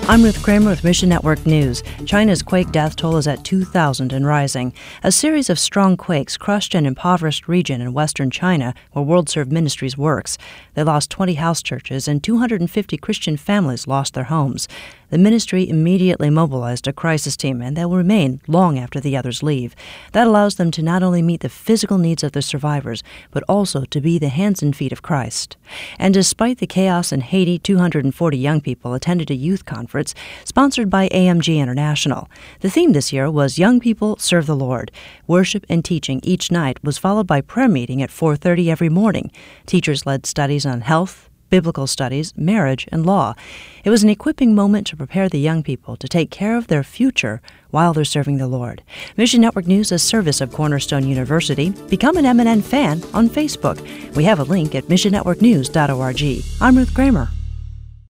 I'm Ruth Kramer with Mission Network News. China's quake death toll is at 2,000 and rising. A series of strong quakes crushed an impoverished region in western China where World Serve Ministries works. They lost 20 house churches and 250 Christian families lost their homes. The ministry immediately mobilized a crisis team, and they will remain long after the others leave. That allows them to not only meet the physical needs of the survivors, but also to be the hands and feet of Christ. And despite the chaos in Haiti, 240 young people attended a youth conference sponsored by AMG International. The theme this year was Young People Serve the Lord. Worship and teaching each night was followed by prayer meeting at 4:30 every morning. Teachers led studies on health, biblical studies, marriage, and law. It was an equipping moment to prepare the young people to take care of their future while they're serving the Lord. Mission Network News is a service of Cornerstone University. Become an MNN fan on Facebook. We have a link at missionnetworknews.org. I'm Ruth Kramer.